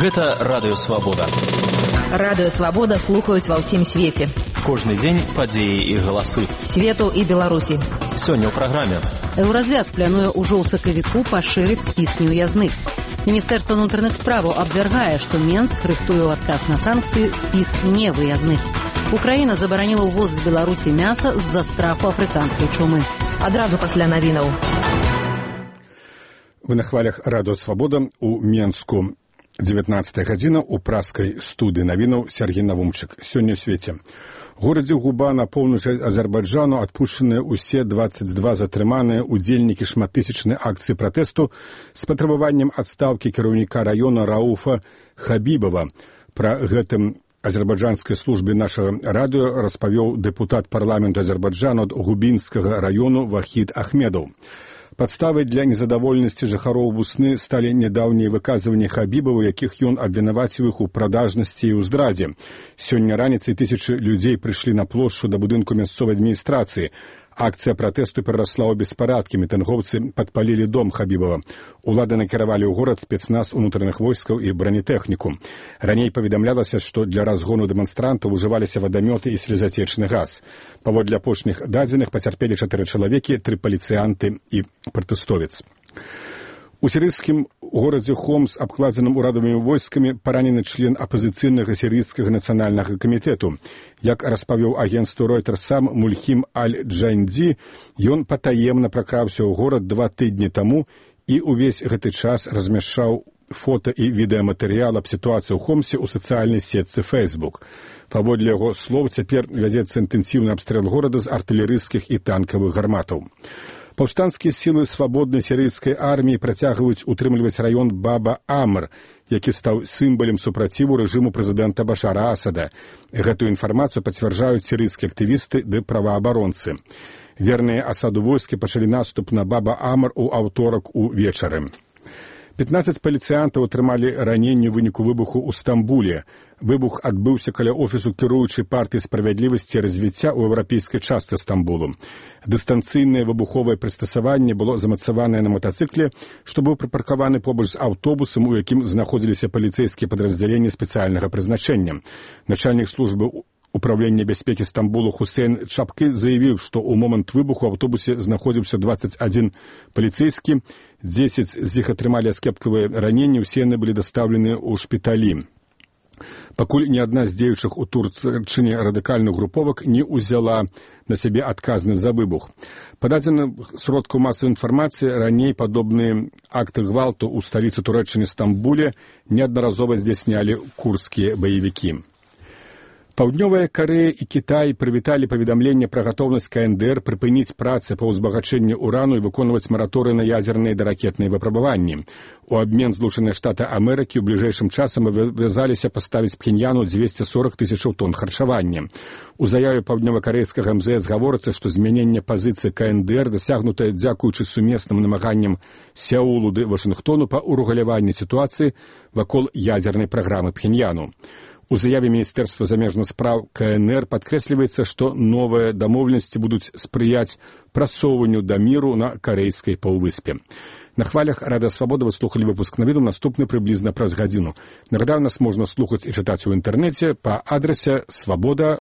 Гэта Радыё Свабода. Радыё Свабода слухаюць ва ўсім свеце. Кожны дзень падзеі і галасы. Свету і Беларусі. Сёння ў праграме. Еўразвяз плануе ўжо ў сакавіку пашырыць спіс неўязных. Міністэрства ўнутраных справаў абвяргае, што Менск рыхтуе ў адказ на санкцыі спіс невыязных. Украіна забараніла ўвоз з Беларусі мяса з-за страху афрыканскай чумы. Адразу пасля навінаў. Вы на хвалях Радыё Свабода у Менску. 19 гадзіна ў праскай студыі навінаў Сергей Навумчык. Сёння ў свеце. Горадзе Губа на поўначы Азербайджану адпушчаныя ўсе 22 затрыманыя удзельнікі шматтысячнай акцыі пратэсту з патрабаваннем адстаўкі кіраўніка раёна Рауфа Хабібова. Пра гэтым азербайджанскай службе нашага радыё распавёў дэпутат парламенту Азербайджану ад Губінскага раёну Вахід Ахмедаў. Падставай для незадаволенасці жыхароў Бусны сталі нядаўнія выказванні Хабіба, у якіх ён абвінаваціў іх у прадажнасці і ў здрадзе. Сёння раніцай тысячы людзей прыйшлі на плошчу да будынку мясцовай адміністрацыі. Акцыя пратэсту перарасла ў беспарадкі, мітынгоўцы падпалілі дом Хабібава. Улады накіравалі ў горад спецназ унутраных войскаў і бронетэхніку. Раней паведамлялася, што для разгону дэманстрантаў ужываліся вадамёты і слезацечны газ. Паводле апошніх дадзеных пацярпелі 4 чалавекі, 3 паліцыянты і пратэстовец. У сірыйскім горадзе Хомс, абкладзеным урадавымі войскамі, паранены член апазіцыйнага сірыйскага нацыянальнага камітэту. Як распавёў агенцтву Reuters сам Мульхім Аль-Джайндзі, ён патаемна пракраўся ў горад 2 тыдні таму і ўвесь гэты час размяшчаў фота і відэаматэрыял аб сітуацыі ў Хомсе ў сацыяльнай сетцы Facebook. Паводле яго слоў, цяпер вядзецца інтэнсіўны абстрэл горада з артылерыйскіх і танкавых гарматаў. Паўстанцкія сілы свабоднай сірыйскай арміі працягваюць утрымліваць раён Баба-Амр, які стаў сімвалам супраціву рэжыму прэзідэнта Башара Асада. Гэтую інфармацыю пацвярджаюць сірыйскія актывісты ды праваабаронцы. Верныя Асаду войскі пачалі наступ на Баба-Амр у аўторак увечары. 15 паліцыянтаў атрымалі раненні ў выніку выбуху ў Стамбуле. Выбух адбыўся каля офісу кіруючай партыі справядлівасці і развіцця ў еўрапейскай частцы Стамбулу. Дыстанцыйнае выбуховае прыстасаванне было замацаванае на матацыкле, што быў прыпаркаваны побач з аўтобусам, у якім знаходзіліся паліцэйскія падраздзяленні спецыяльнага прызначэння. Начальнік службы управлення бяспекі Стамбулу Хусейн Чапкі заявіў, што ў момант выбуху ў аўтобусе знаходзіўся 21 паліцэйскі, 10 з іх атрымалі аскепкавыя раненні, усе яны былі дастаўлены ў шпіталі. Пакуль ні адна з дзеючых у Турчыне радыкальных груповак не ўзяла на сябе адказнасць за выбух. Па дадзеным сродкаў масавай інфармацыі, раней падобныя акты гвалту ў сталіцы Турэччыны Стамбуле неаднаразова здзяйснялі курдскія баевікі. Паўднёвая Карэя і Кітай прывіталі паведамленне пра гатоўнасць КНДР прыпыніць працы па ўзбагачэнні урану і выконваць мараторый на ядзерныя да ракетныя выпрабаванні. У абмен Злучаныя Штаты Амерыкі ў бліжэйшым часам абавязаліся паставіць Пхеньяну 240 тысячаў тонн харчавання. У заяве паўднёва-карэйскага МЗС гаворыцца, што змяненне пазіцыі КНДР дасягнутае дзякуючы сумесным намаганням Сеулу ды Вашынгтону па ўрэгуляванні сітуацыі вакол ядзернай праграмы Пхеньяну. У заяве Міністэрства замежных спраў КНР падкрэсліваецца, што новыя дамоўленасці будуць спрыяць прасоўванню да міру на карэйскай паўвыспе. На хвалях Радыё Свабода вы слухалі выпуск навіну, наступны прыблізна праз гадзіну. Нагадаю, нас можна слухаць і чытаць у інтэрнэце па адрасе swaboda.org.